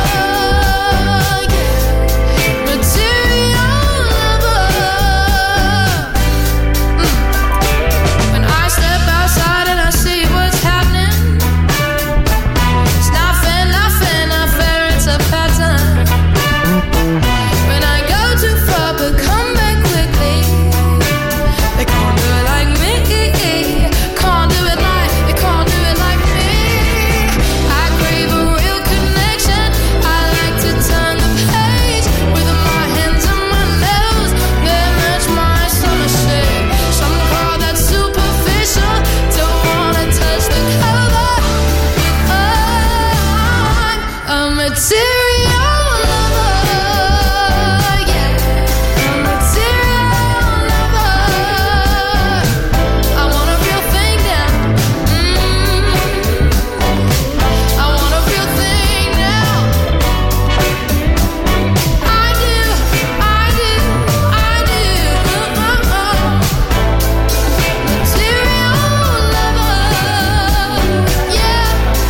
[SPEAKER 4] yeah. Material lover. When I step outside and I see what's happening, it's not fair, it's a pattern. When I go too far but come back quickly, they can't do it like me, can't do it like, they can't do it like me. I crave a real connection. I like to turn the page with my hands on my nails. They match my summer shade. Some call that superficial. Don't wanna touch the color. I'm a material lover, yeah. A material lover. I want a real thing now. I want a real thing now. I do. Material lover, yeah.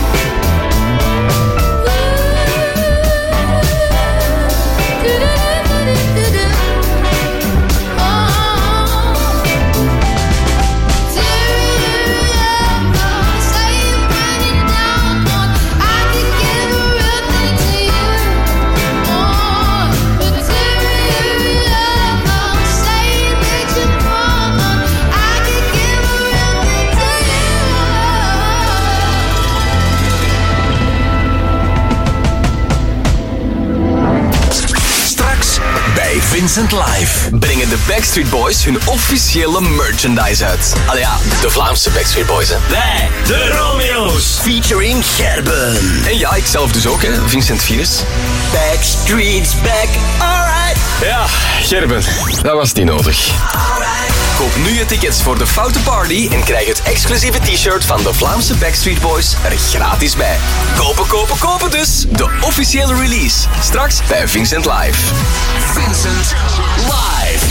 [SPEAKER 1] Straks bij Vincent Live brengen de Backstreet Boys hun officiële merchandise uit. Allee ja, de Vlaamse Backstreet Boys, hè.
[SPEAKER 11] Wij, de Romeo's.
[SPEAKER 1] Featuring Gerben. En ja, ikzelf dus ook, hè. Vincent Virus. Backstreet's back, alright. Ja, Gerben, dat was niet nodig. Koop nu je tickets voor de Foute Party en krijg het exclusieve t-shirt van de Vlaamse Backstreet Boys er gratis bij. Kopen dus. De officiële release. Straks bij Vincent Live. Vincent Live.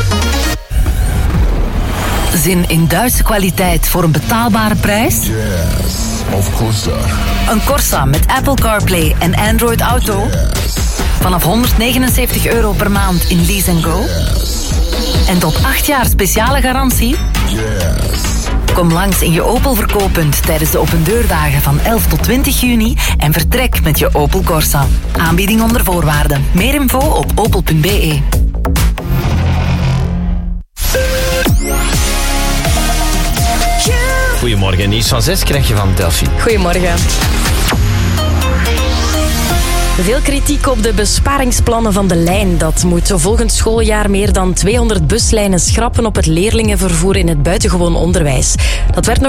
[SPEAKER 14] Zin in Duitse kwaliteit voor een betaalbare prijs?
[SPEAKER 22] Yes, of course.
[SPEAKER 14] Een Corsa met Apple CarPlay en Android Auto?
[SPEAKER 22] Yes.
[SPEAKER 14] Vanaf €179 per maand in Lease & Go?
[SPEAKER 22] Yes.
[SPEAKER 14] En tot 8 jaar speciale garantie?
[SPEAKER 22] Yes.
[SPEAKER 14] Kom langs in je Opel verkooppunt tijdens de opendeurdagen van 11 tot 20 juni en vertrek met je Opel Corsa. Aanbieding onder voorwaarden. Meer info op opel.be.
[SPEAKER 23] Goedemorgen, nieuws van 6 krijg je van Delphi.
[SPEAKER 24] Goedemorgen. Veel kritiek op de besparingsplannen van de lijn. Dat moet volgend schooljaar meer dan 200 buslijnen schrappen op het leerlingenvervoer in het buitengewoon onderwijs. Dat werd nog